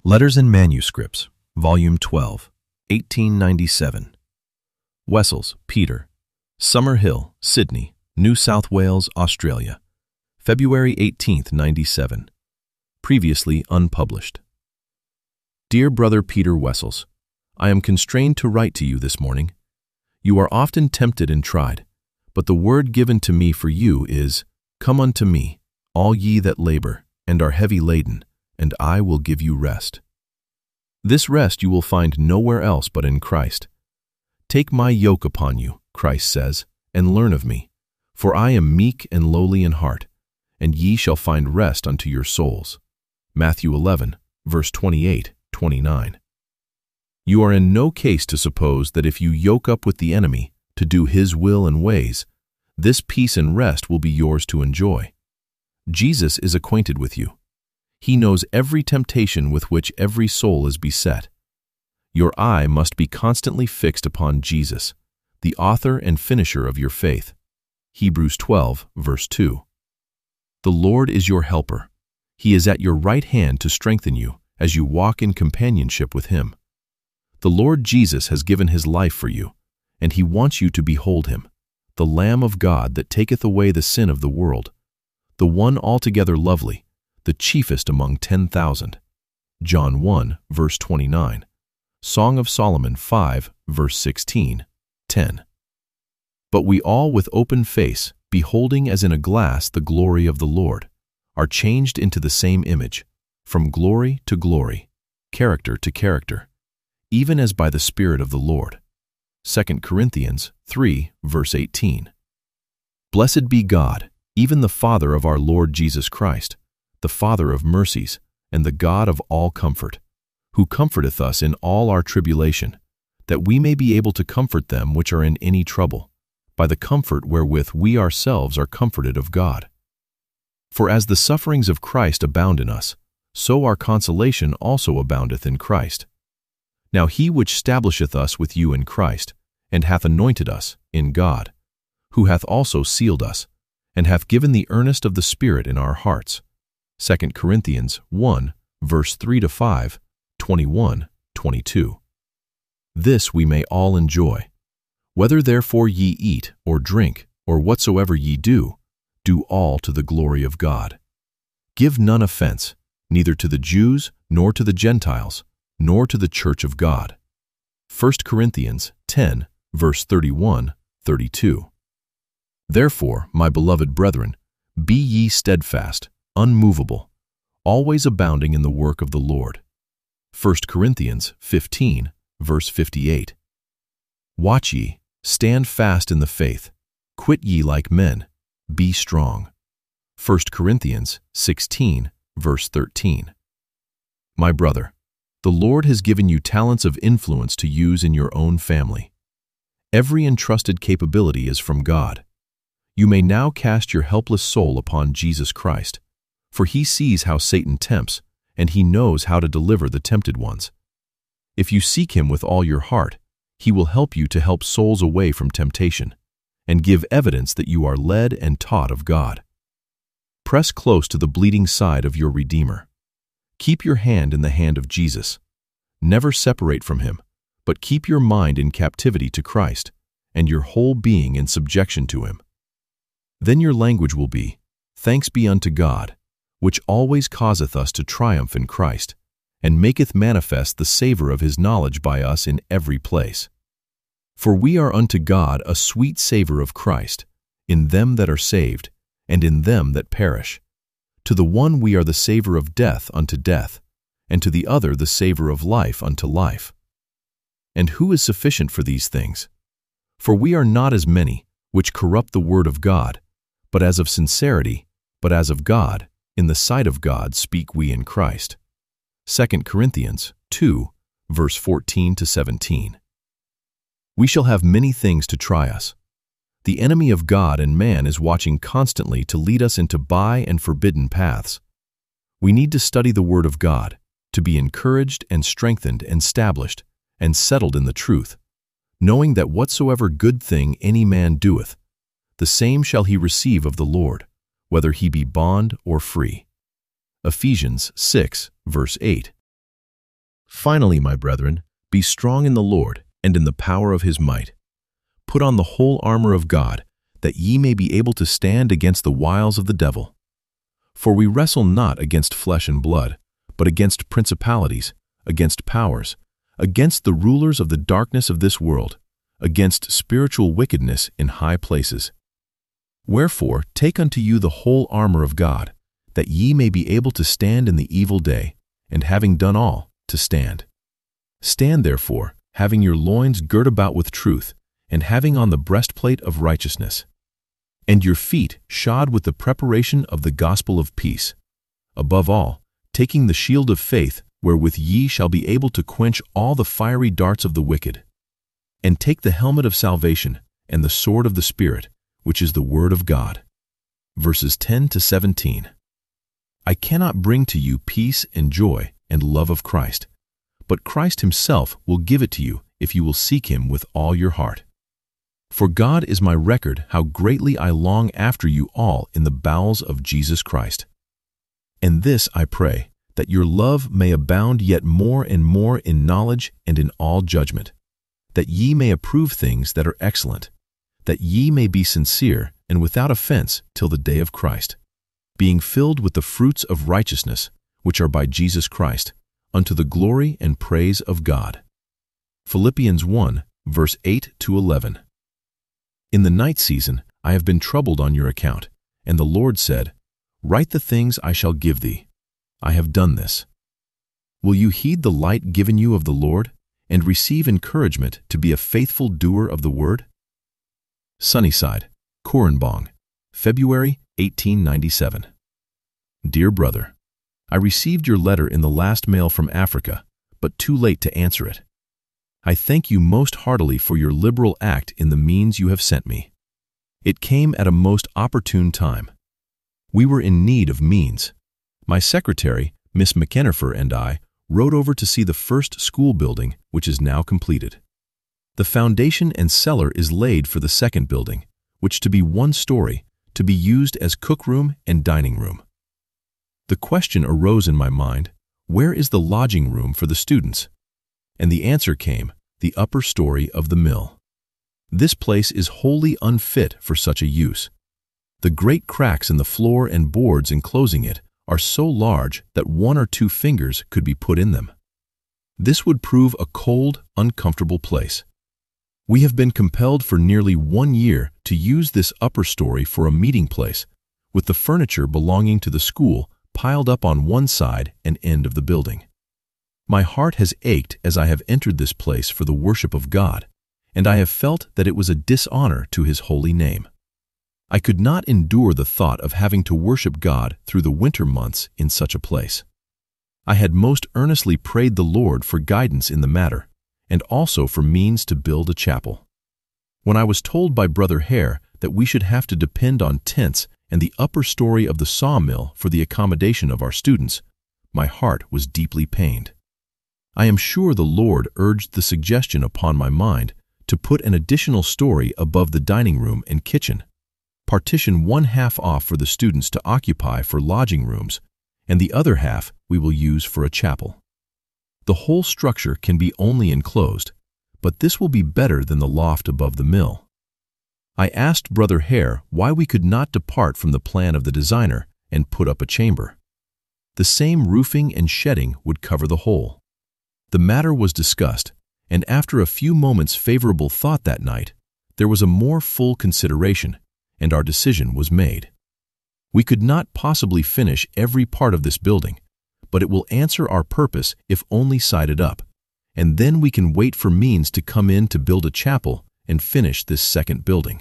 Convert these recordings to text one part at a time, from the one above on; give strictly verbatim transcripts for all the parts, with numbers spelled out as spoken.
Letters and Manuscripts, Volume twelve, eighteen ninety-seven. Wessels, Peter. Summerhill, Sydney, New South Wales, Australia. February eighteenth, ninety-seven. Previously unpublished. Dear Brother Peter Wessels, I am constrained to write to you this morning. You are often tempted and tried, but the word given to me for you is, Come unto me, all ye that labor, and are heavy laden, and I will give you rest. This rest you will find nowhere else but in Christ. Take my yoke upon you, Christ says, and learn of me, for I am meek and lowly in heart, and ye shall find rest unto your souls. Matthew eleven, verse twenty-eight, twenty-nine. You are in no case to suppose that if you yoke up with the enemy to do his will and ways, this peace and rest will be yours to enjoy. Jesus is acquainted with you. He knows every temptation with which every soul is beset. Your eye must be constantly fixed upon Jesus, the author and finisher of your faith. Hebrews twelve, verse two. The Lord is your helper. He is at your right hand to strengthen you as you walk in companionship with Him. The Lord Jesus has given His life for you, and He wants you to behold Him, the Lamb of God that taketh away the sin of the world, the one altogether lovely, the chiefest among ten thousand. John one, verse twenty-nine. Song of Solomon five, verse sixteen, ten. But we all with open face, beholding as in a glass the glory of the Lord, are changed into the same image, from glory to glory, character to character, even as by the Spirit of the Lord. Second Corinthians three, verse eighteen. Blessed be God, even the Father of our Lord Jesus Christ, the Father of mercies, and the God of all comfort, who comforteth us in all our tribulation, that we may be able to comfort them which are in any trouble, by the comfort wherewith we ourselves are comforted of God. For as the sufferings of Christ abound in us, so our consolation also aboundeth in Christ. Now he which stablisheth us with you in Christ, and hath anointed us in God, who hath also sealed us, and hath given the earnest of the Spirit in our hearts. Second Corinthians one, verse three to five, twenty-one, twenty-two. This we may all enjoy. Whether therefore ye eat, or drink, or whatsoever ye do, do all to the glory of God. Give none offense, neither to the Jews, nor to the Gentiles, nor to the church of God. First Corinthians ten, verse thirty-one, thirty-two. Therefore, my beloved brethren, be ye steadfast, unmovable, always abounding in the work of the Lord. First Corinthians fifteen, verse fifty-eight. Watch ye, stand fast in the faith, quit ye like men, be strong. First Corinthians sixteen, verse thirteen. My brother, the Lord has given you talents of influence to use in your own family. Every entrusted capability is from God. You may now cast your helpless soul upon Jesus Christ, for He sees how Satan tempts, and He knows how to deliver the tempted ones. If you seek Him with all your heart, He will help you to help souls away from temptation, and give evidence that you are led and taught of God. Press close to the bleeding side of your Redeemer. Keep your hand in the hand of Jesus. Never separate from Him, but keep your mind in captivity to Christ, and your whole being in subjection to Him. Then your language will be, Thanks be unto God, which always causeth us to triumph in Christ, and maketh manifest the savour of His knowledge by us in every place. For we are unto God a sweet savour of Christ, in them that are saved, and in them that perish. To the one we are the savour of death unto death, and to the other the savour of life unto life. And who is sufficient for these things? For we are not as many, which corrupt the word of God, but as of sincerity, but as of God, in the sight of God speak we in Christ. Second Corinthians two, verse fourteen to seventeen. We shall have many things to try us. The enemy of God and man is watching constantly to lead us into by and forbidden paths. We need to study the Word of God, to be encouraged and strengthened and established, and settled in the truth, knowing that whatsoever good thing any man doeth, the same shall he receive of the Lord, whether he be bond or free. Ephesians six, verse eight. Finally, my brethren, be strong in the Lord and in the power of his might. Put on the whole armor of God, that ye may be able to stand against the wiles of the devil. For we wrestle not against flesh and blood, but against principalities, against powers, against the rulers of the darkness of this world, against spiritual wickedness in high places. Wherefore take unto you the whole armor of God, that ye may be able to stand in the evil day, and having done all, to stand. Stand therefore, having your loins girt about with truth, and having on the breastplate of righteousness, and your feet shod with the preparation of the gospel of peace. Above all, taking the shield of faith, wherewith ye shall be able to quench all the fiery darts of the wicked. And take the helmet of salvation, and the sword of the Spirit, which is the word of God. Verses ten to seventeen. I cannot bring to you peace and joy and love of Christ, but Christ himself will give it to you if you will seek him with all your heart. For God is my record how greatly I long after you all in the bowels of Jesus Christ. And this I pray, that your love may abound yet more and more in knowledge and in all judgment, that ye may approve things that are excellent, that ye may be sincere and without offense till the day of Christ, being filled with the fruits of righteousness, which are by Jesus Christ, unto the glory and praise of God. Philippians one, verse eight to eleven. In the night season I have been troubled on your account, and the Lord said, Write the things I shall give thee. I have done this. Will you heed the light given you of the Lord, and receive encouragement to be a faithful doer of the word? Sunnyside, Korenbong, February eighteen ninety-seven. Dear brother, I received your letter in the last mail from Africa, but too late to answer it. I thank you most heartily for your liberal act in the means you have sent me. It came at a most opportune time. We were in need of means. My secretary, Miss McKennifer, and I rode over to see the first school building, which is now completed. The foundation and cellar is laid for the second building, which to be one story, to be used as cookroom and dining room. The question arose in my mind, where is the lodging room for the students? And the answer came, the upper story of the mill. This place is wholly unfit for such a use. The great cracks in the floor and boards enclosing it are so large that one or two fingers could be put in them. This would prove a cold, uncomfortable place. We have been compelled for nearly one year to use this upper story for a meeting place, with the furniture belonging to the school piled up on one side and end of the building. My heart has ached as I have entered this place for the worship of God, and I have felt that it was a dishonor to his holy name. I could not endure the thought of having to worship God through the winter months in such a place. I had most earnestly prayed the Lord for guidance in the matter, and also for means to build a chapel. When I was told by Brother Hare that we should have to depend on tents and the upper story of the sawmill for the accommodation of our students, my heart was deeply pained. I am sure the Lord urged the suggestion upon my mind to put an additional story above the dining room and kitchen, partition one half off for the students to occupy for lodging rooms, and the other half we will use for a chapel. The whole structure can be only enclosed, but this will be better than the loft above the mill. I asked Brother Hare why we could not depart from the plan of the designer and put up a chamber. The same roofing and shedding would cover the whole. The matter was discussed, and after a few moments' favorable thought that night, there was a more full consideration, and our decision was made. We could not possibly finish every part of this building, but it will answer our purpose if only sided up, and then we can wait for means to come in to build a chapel and finish this second building.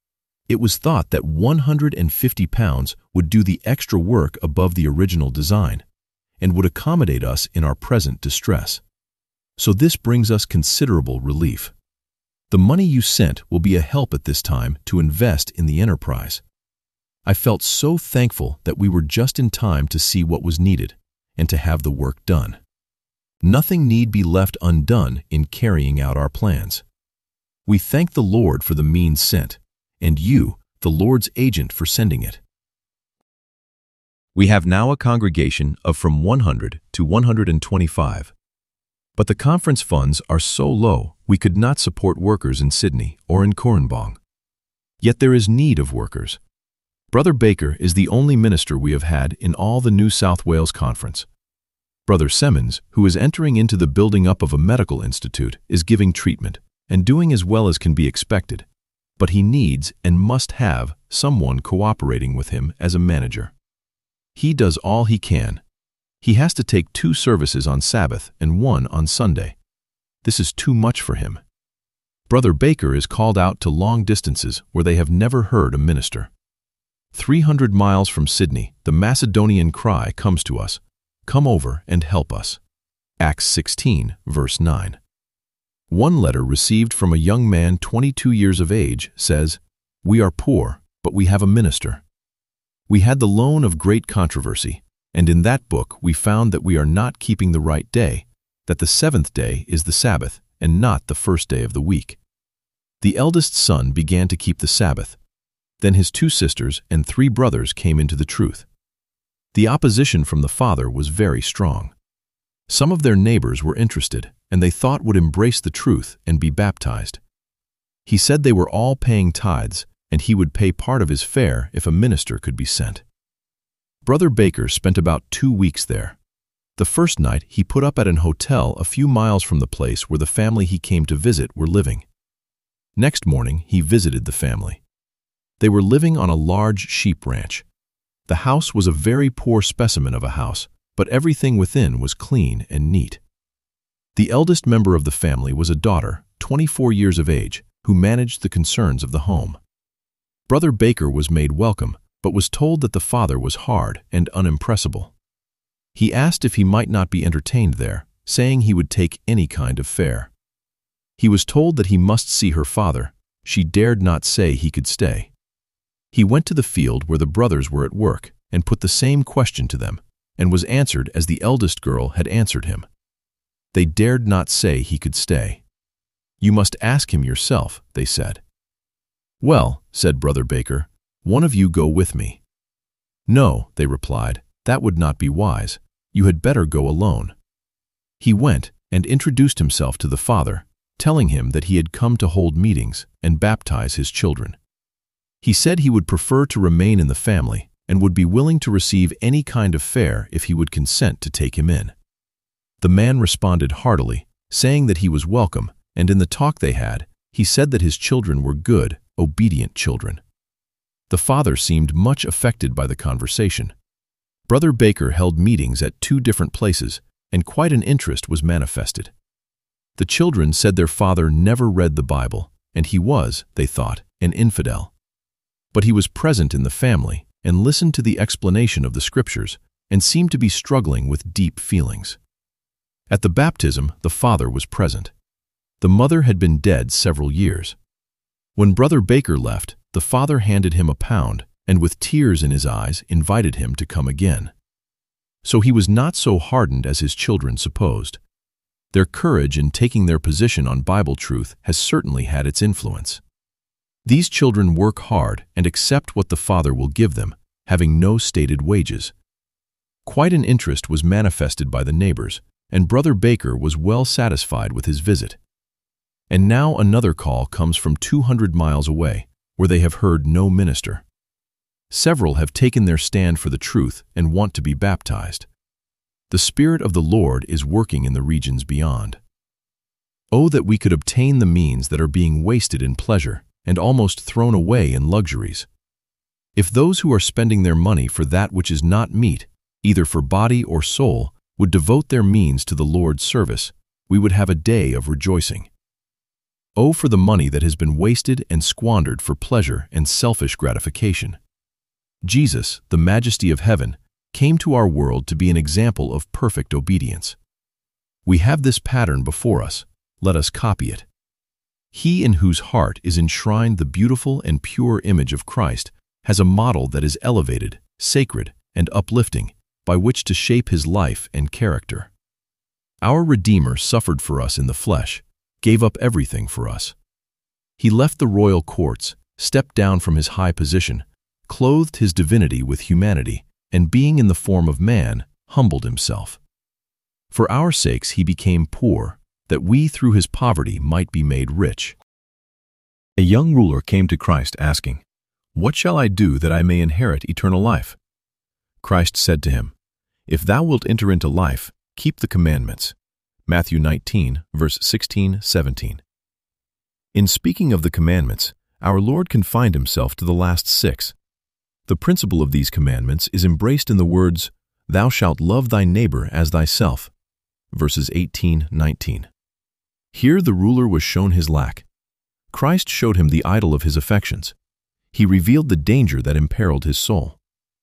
It was thought that one hundred fifty pounds would do the extra work above the original design, and would accommodate us in our present distress. So this brings us considerable relief. The money you sent will be a help at this time to invest in the enterprise. I felt so thankful that we were just in time to see what was needed and to have the work done. Nothing need be left undone in carrying out our plans. We thank the Lord for the means sent, and you, the Lord's agent, for sending it. We have now a congregation of from one hundred to one hundred twenty-five. But the conference funds are so low we could not support workers in Sydney or in Korenbong. Yet there is need of workers. Brother Baker is the only minister we have had in all the New South Wales Conference. Brother Semmons, who is entering into the building up of a medical institute, is giving treatment and doing as well as can be expected, but he needs and must have someone cooperating with him as a manager. He does all he can. He has to take two services on Sabbath and one on Sunday. This is too much for him. Brother Baker is called out to long distances where they have never heard a minister. Three hundred miles from Sydney, the Macedonian cry comes to us, "Come over and help us." Acts sixteen, verse nine. One letter received from a young man twenty-two years of age says, "We are poor, but we have a minister." We had the loan of great controversy, and in that book we found that we are not keeping the right day, that the seventh day is the Sabbath and not the first day of the week. The eldest son began to keep the Sabbath. Then his two sisters and three brothers came into the truth. The opposition from the father was very strong. Some of their neighbors were interested, and they thought would embrace the truth and be baptized. He said they were all paying tithes, and he would pay part of his fare if a minister could be sent. Brother Baker spent about two weeks there. The first night he put up at an hotel a few miles from the place where the family he came to visit were living. Next morning he visited the family. They were living on a large sheep ranch. The house was a very poor specimen of a house, but everything within was clean and neat. The eldest member of the family was a daughter, twenty-four years of age, who managed the concerns of the home. Brother Baker was made welcome, but was told that the father was hard and unimpressible. He asked if he might not be entertained there, saying he would take any kind of fare. He was told that he must see her father. She dared not say he could stay. He went to the field where the brothers were at work and put the same question to them, and was answered as the eldest girl had answered him. They dared not say he could stay. "You must ask him yourself," they said. "Well," said Brother Baker, "one of you go with me." "No," they replied, "that would not be wise. You had better go alone." He went and introduced himself to the father, telling him that he had come to hold meetings and baptize his children. He said he would prefer to remain in the family and would be willing to receive any kind of fare if he would consent to take him in. The man responded heartily, saying that he was welcome, and in the talk they had, he said that his children were good, obedient children. The father seemed much affected by the conversation. Brother Baker held meetings at two different places, and quite an interest was manifested. The children said their father never read the Bible, and he was, they thought, an infidel. But he was present in the family and listened to the explanation of the scriptures and seemed to be struggling with deep feelings. At the baptism, the father was present. The mother had been dead several years. When Brother Baker left, the father handed him a pound and with tears in his eyes invited him to come again. So he was not so hardened as his children supposed. Their courage in taking their position on Bible truth has certainly had its influence. These children work hard and accept what the Father will give them, having no stated wages. Quite an interest was manifested by the neighbors, and Brother Baker was well satisfied with his visit. And now another call comes from two hundred miles away, where they have heard no minister. Several have taken their stand for the truth and want to be baptized. The Spirit of the Lord is working in the regions beyond. Oh, that we could obtain the means that are being wasted in pleasure and almost thrown away in luxuries. If those who are spending their money for that which is not meat, either for body or soul, would devote their means to the Lord's service, we would have a day of rejoicing. Oh, for the money that has been wasted and squandered for pleasure and selfish gratification. Jesus, the Majesty of heaven, came to our world to be an example of perfect obedience. We have this pattern before us. Let us copy it. He in whose heart is enshrined the beautiful and pure image of Christ has a model that is elevated, sacred, and uplifting, by which to shape his life and character. Our Redeemer suffered for us in the flesh, gave up everything for us. He left the royal courts, stepped down from his high position, clothed his divinity with humanity, and being in the form of man, humbled himself. For our sakes he became poor, that we through his poverty might be made rich. A young ruler came to Christ asking, "What shall I do that I may inherit eternal life?" Christ said to him, "If thou wilt enter into life, keep the commandments." Matthew nineteen, verse sixteen, seventeen. In speaking of the commandments, our Lord confined himself to the last six. The principle of these commandments is embraced in the words, "Thou shalt love thy neighbor as thyself," verses eighteen, nineteen. Here the ruler was shown his lack. Christ showed him the idol of his affections. He revealed the danger that imperiled his soul.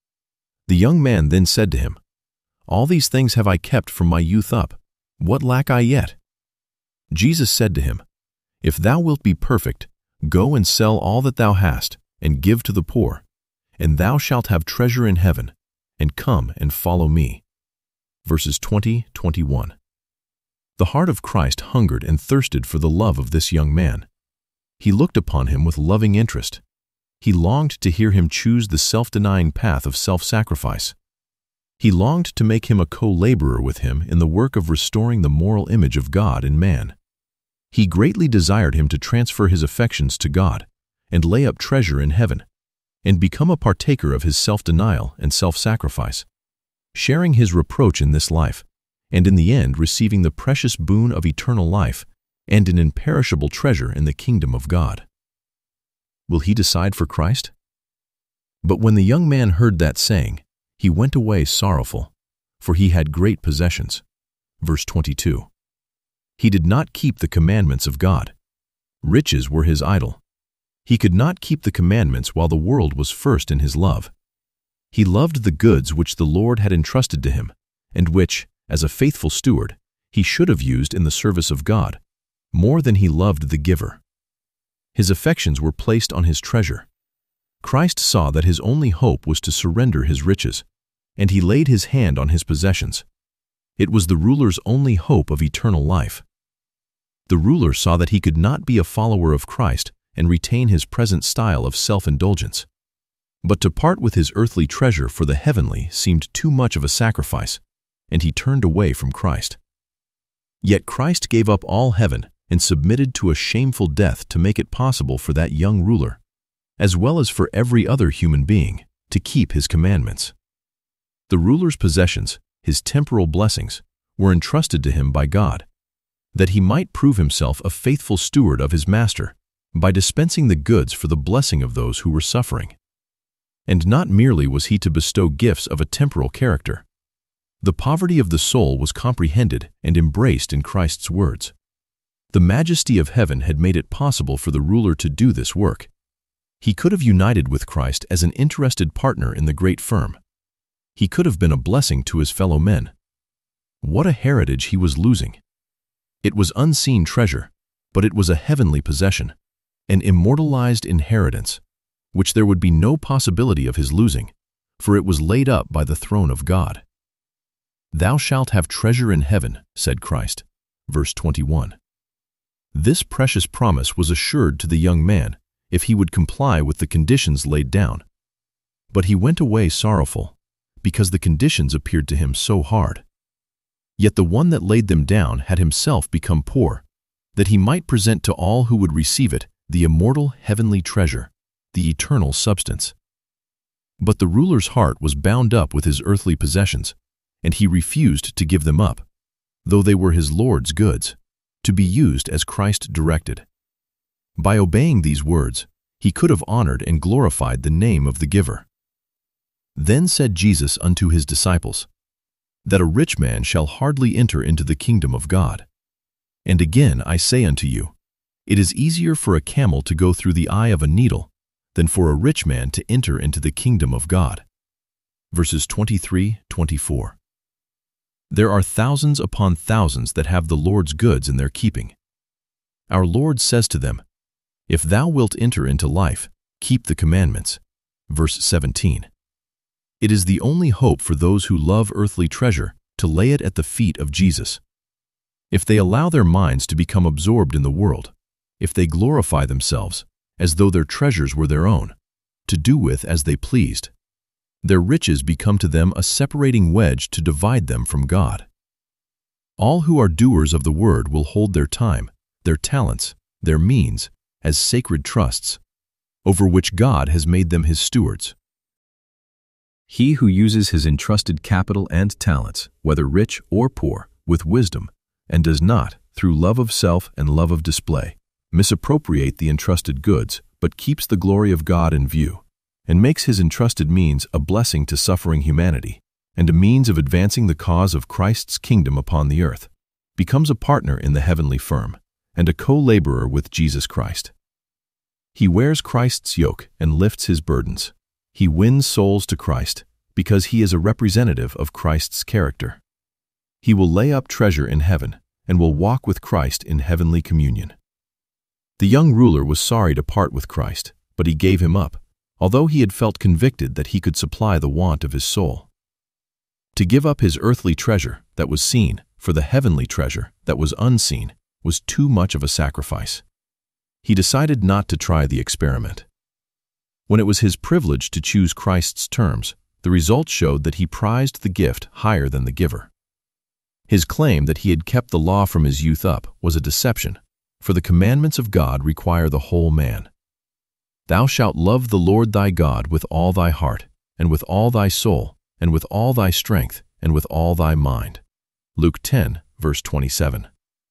The young man then said to him, "All these things have I kept from my youth up. What lack I yet?" Jesus said to him, "If thou wilt be perfect, go and sell all that thou hast, and give to the poor, and thou shalt have treasure in heaven, and come and follow me." Verses twenty, twenty-one. The heart of Christ hungered and thirsted for the love of this young man. He looked upon him with loving interest. He longed to hear him choose the self-denying path of self-sacrifice. He longed to make him a co-laborer with him in the work of restoring the moral image of God in man. He greatly desired him to transfer his affections to God and lay up treasure in heaven, and become a partaker of his self-denial and self-sacrifice, sharing his reproach in this life, and in the end receiving the precious boon of eternal life and an imperishable treasure in the kingdom of God. Will he decide for Christ? But when the young man heard that saying, he went away sorrowful, for he had great possessions. Verse twenty-two. He did not keep the commandments of God. Riches were his idol. He could not keep the commandments while the world was first in his love. He loved the goods which the Lord had entrusted to him, and which, as a faithful steward, he should have used in the service of God, more than he loved the giver. His affections were placed on his treasure. Christ saw that his only hope was to surrender his riches, and he laid his hand on his possessions. It was the ruler's only hope of eternal life. The ruler saw that he could not be a follower of Christ and retain his present style of self-indulgence. But to part with his earthly treasure for the heavenly seemed too much of a sacrifice, and he turned away from Christ. Yet Christ gave up all heaven and submitted to a shameful death to make it possible for that young ruler, as well as for every other human being, to keep his commandments. The ruler's possessions, his temporal blessings, were entrusted to him by God, that he might prove himself a faithful steward of his master by dispensing the goods for the blessing of those who were suffering. And not merely was he to bestow gifts of a temporal character. The poverty of the soul was comprehended and embraced in Christ's words. The majesty of heaven had made it possible for the ruler to do this work. He could have united with Christ as an interested partner in the great firm. He could have been a blessing to his fellow men. What a heritage he was losing! It was unseen treasure, but it was a heavenly possession, an immortalized inheritance, which there would be no possibility of his losing, for it was laid up by the throne of God. "Thou shalt have treasure in heaven," said Christ. Verse twenty-one. This precious promise was assured to the young man if he would comply with the conditions laid down. But he went away sorrowful, because the conditions appeared to him so hard. Yet the one that laid them down had himself become poor, that he might present to all who would receive it the immortal heavenly treasure, the eternal substance. But the ruler's heart was bound up with his earthly possessions, and he refused to give them up, though they were his Lord's goods, to be used as Christ directed. By obeying these words, he could have honored and glorified the name of the giver. Then said Jesus unto his disciples, that a rich man shall hardly enter into the kingdom of God. And again I say unto you, it is easier for a camel to go through the eye of a needle than for a rich man to enter into the kingdom of God. Verses twenty-three, twenty-four. There are thousands upon thousands that have the Lord's goods in their keeping. Our Lord says to them, If thou wilt enter into life, keep the commandments. Verse seventeen. It is the only hope for those who love earthly treasure to lay it at the feet of Jesus. If they allow their minds to become absorbed in the world, if they glorify themselves as though their treasures were their own, to do with as they pleased, their riches become to them a separating wedge to divide them from God. All who are doers of the word will hold their time, their talents, their means, as sacred trusts, over which God has made them his stewards. He who uses his entrusted capital and talents, whether rich or poor, with wisdom, and does not, through love of self and love of display, misappropriate the entrusted goods, but keeps the glory of God in view, and makes his entrusted means a blessing to suffering humanity, and a means of advancing the cause of Christ's kingdom upon the earth, becomes a partner in the heavenly firm, and a co-laborer with Jesus Christ. He wears Christ's yoke and lifts his burdens. He wins souls to Christ, because he is a representative of Christ's character. He will lay up treasure in heaven, and will walk with Christ in heavenly communion. The young ruler was sorry to part with Christ, but he gave him up, although he had felt convicted that he could supply the want of his soul. To give up his earthly treasure that was seen for the heavenly treasure that was unseen was too much of a sacrifice. He decided not to try the experiment. When it was his privilege to choose Christ's terms, the results showed that he prized the gift higher than the giver. His claim that he had kept the law from his youth up was a deception, for the commandments of God require the whole man. Thou shalt love the Lord thy God with all thy heart, and with all thy soul, and with all thy strength, and with all thy mind. Luke ten, verse twenty-seven.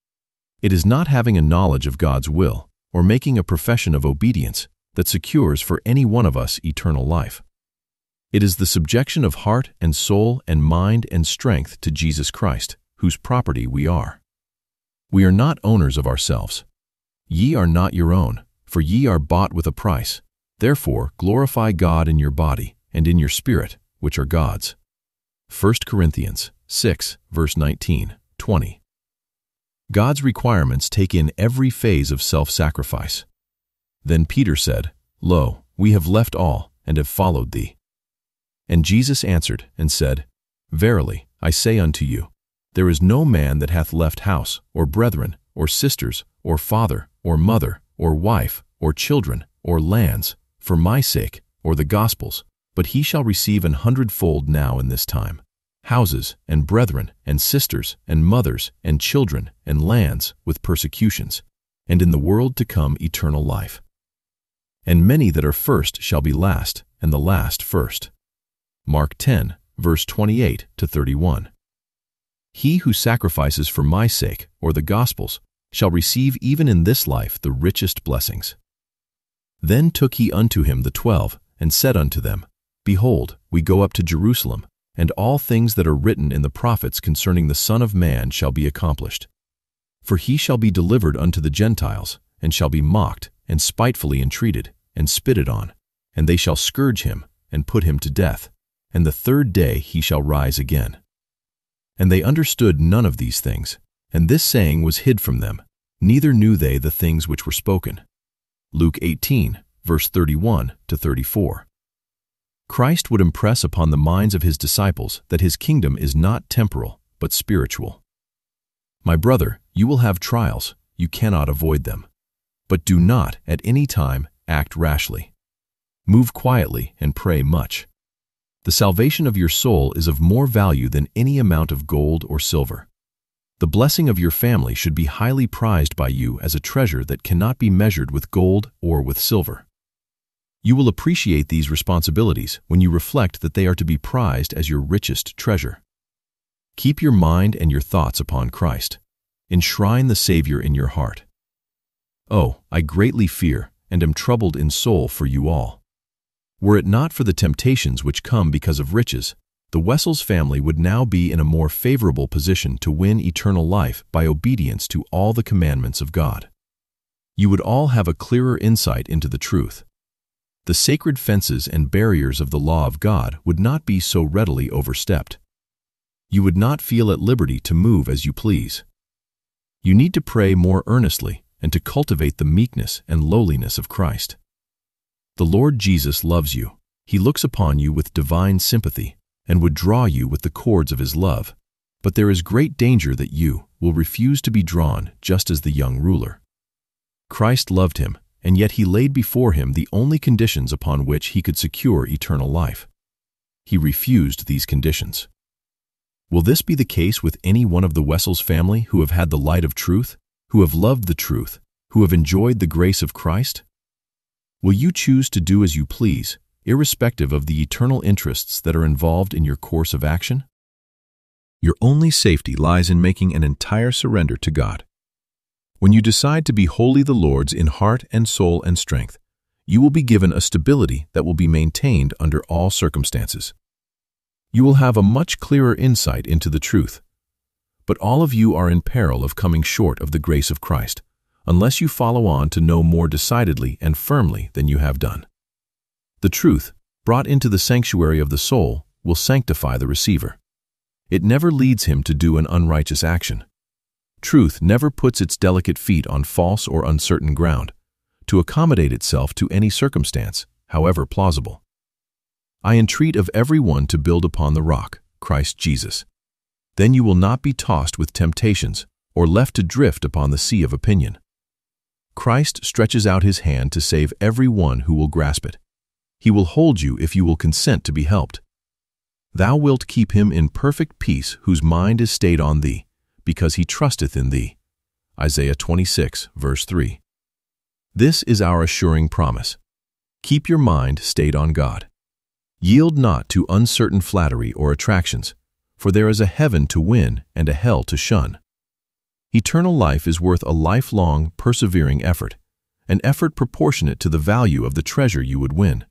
It is not having a knowledge of God's will, or making a profession of obedience, that secures for any one of us eternal life. It is the subjection of heart and soul and mind and strength to Jesus Christ, whose property we are. We are not owners of ourselves. Ye are not your own, for ye are bought with a price. Therefore glorify God in your body and in your spirit, which are God's. First Corinthians six, verse nineteen, twenty. God's requirements take in every phase of self-sacrifice. Then Peter said, Lo, we have left all, and have followed thee. And Jesus answered and said, Verily, I say unto you, there is no man that hath left house, or brethren, or sisters, or father, or mother, or wife, or children, or lands, for my sake, or the gospel's, but he shall receive an hundredfold now in this time, houses, and brethren, and sisters, and mothers, and children, and lands, with persecutions, and in the world to come eternal life. And many that are first shall be last, and the last first. Mark ten, verse twenty-eight to thirty-one. He who sacrifices for my sake, or the gospel's, shall receive even in this life the richest blessings. Then took he unto him the twelve, and said unto them, Behold, we go up to Jerusalem, and all things that are written in the prophets concerning the Son of Man shall be accomplished. For he shall be delivered unto the Gentiles, and shall be mocked, and spitefully entreated, and spitted on, and they shall scourge him, and put him to death, and the third day he shall rise again. And they understood none of these things, and this saying was hid from them, neither knew they the things which were spoken. Luke eighteen, verse thirty-one to thirty-four. Christ would impress upon the minds of his disciples that his kingdom is not temporal, but spiritual. My brother, you will have trials, you cannot avoid them. But do not, at any time, act rashly. Move quietly and pray much. The salvation of your soul is of more value than any amount of gold or silver. The blessing of your family should be highly prized by you as a treasure that cannot be measured with gold or with silver. You will appreciate these responsibilities when you reflect that they are to be prized as your richest treasure. Keep your mind and your thoughts upon Christ. Enshrine the Savior in your heart. Oh, I greatly fear and am troubled in soul for you all. Were it not for the temptations which come because of riches, the Wessels family would now be in a more favorable position to win eternal life by obedience to all the commandments of God. You would all have a clearer insight into the truth. The sacred fences and barriers of the law of God would not be so readily overstepped. You would not feel at liberty to move as you please. You need to pray more earnestly and to cultivate the meekness and lowliness of Christ. The Lord Jesus loves you. He looks upon you with divine sympathy and would draw you with the cords of his love, but there is great danger that you will refuse to be drawn just as the young ruler. Christ loved him, and yet he laid before him the only conditions upon which he could secure eternal life. He refused these conditions. Will this be the case with any one of the Wessels family who have had the light of truth, who have loved the truth, who have enjoyed the grace of Christ? Will you choose to do as you please, irrespective of the eternal interests that are involved in your course of action? Your only safety lies in making an entire surrender to God. When you decide to be wholly the Lord's in heart and soul and strength, you will be given a stability that will be maintained under all circumstances. You will have a much clearer insight into the truth. But all of you are in peril of coming short of the grace of Christ, unless you follow on to know more decidedly and firmly than you have done. The truth, brought into the sanctuary of the soul, will sanctify the receiver. It never leads him to do an unrighteous action. Truth never puts its delicate feet on false or uncertain ground, to accommodate itself to any circumstance, however plausible. I entreat of every one to build upon the rock, Christ Jesus. Then you will not be tossed with temptations or left to drift upon the sea of opinion. Christ stretches out his hand to save every one who will grasp it. He will hold you if you will consent to be helped. Thou wilt keep him in perfect peace whose mind is stayed on thee, because he trusteth in thee. Isaiah twenty-six, verse three. This is our assuring promise. Keep your mind stayed on God. Yield not to uncertain flattery or attractions, for there is a heaven to win and a hell to shun. Eternal life is worth a lifelong, persevering effort, an effort proportionate to the value of the treasure you would win.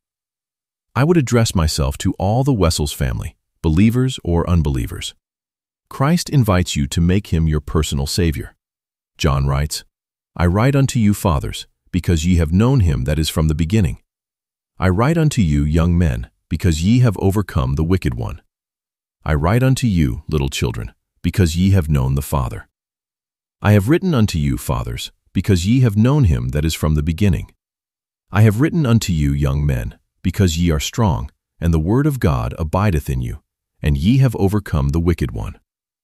I would address myself to all the Wessels family, believers or unbelievers. Christ invites you to make him your personal Savior. John writes, I write unto you, fathers, because ye have known him that is from the beginning. I write unto you, young men, because ye have overcome the wicked one. I write unto you, little children, because ye have known the Father. I have written unto you, fathers, because ye have known him that is from the beginning. I have written unto you, young men, because ye are strong, and the word of God abideth in you, and ye have overcome the wicked one.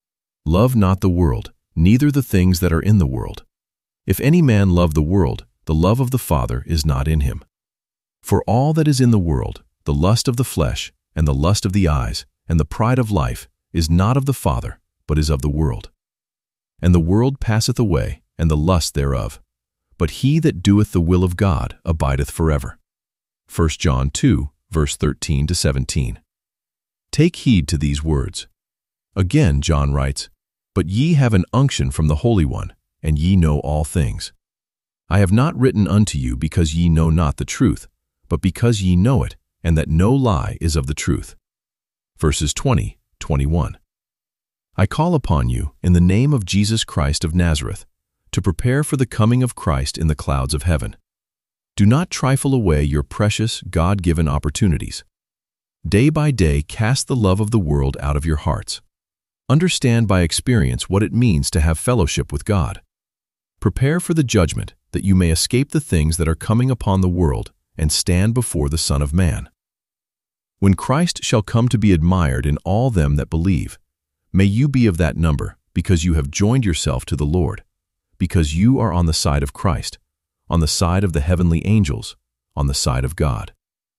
Love not the world, neither the things that are in the world. If any man love the world, the love of the Father is not in him. For all that is in the world, the lust of the flesh, and the lust of the eyes, and the pride of life, is not of the Father, but is of the world. And the world passeth away, and the lust thereof. But he that doeth the will of God abideth forever. First John two, verse thirteen to seventeen. Take heed to these words. Again John writes, But ye have an unction from the Holy One, and ye know all things. I have not written unto you because ye know not the truth, but because ye know it, and that no lie is of the truth. Verses twenty, twenty-one. I call upon you, in the name of Jesus Christ of Nazareth, to prepare for the coming of Christ in the clouds of heaven. Do not trifle away your precious, God-given opportunities. Day by day cast the love of the world out of your hearts. Understand by experience what it means to have fellowship with God. Prepare for the judgment, that you may escape the things that are coming upon the world and stand before the Son of Man. When Christ shall come to be admired in all them that believe, may you be of that number, because you have joined yourself to the Lord, because you are on the side of Christ, on the side of the heavenly angels, on the side of God.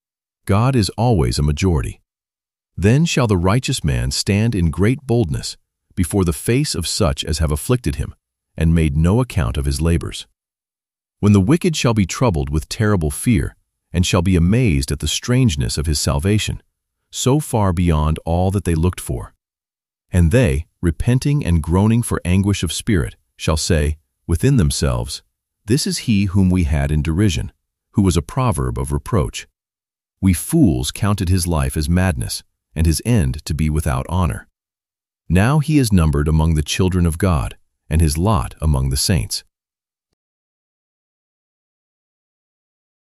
God is always a majority. Then shall the righteous man stand in great boldness before the face of such as have afflicted him, and made no account of his labors. When the wicked shall be troubled with terrible fear, and shall be amazed at the strangeness of his salvation, so far beyond all that they looked for. And they, repenting and groaning for anguish of spirit, shall say, within themselves, This is he whom we had in derision, who was a proverb of reproach. We fools counted his life as madness, and his end to be without honor. Now he is numbered among the children of God, and his lot among the saints.